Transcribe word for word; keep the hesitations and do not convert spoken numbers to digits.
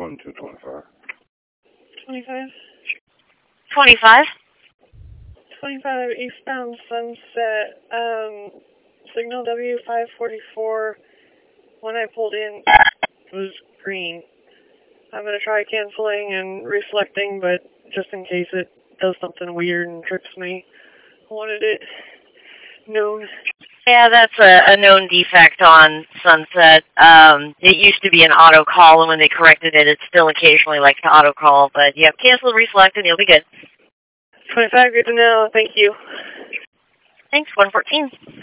one two twenty-five. twenty-five? twenty-five. twenty-five eastbound Sunset, um, signal W five forty-four, when I pulled in, was green. I'm going to try canceling and reflecting, but just in case it does something weird and trips me, I wanted it known. Yeah, that's a, a known defect on Sunset. Um, it used to be an auto call, and when they corrected it, it still occasionally likes to auto call. But yeah, cancel, reflect, and you'll be good. twenty-five, good to know. Thank you. Thanks, one fourteen.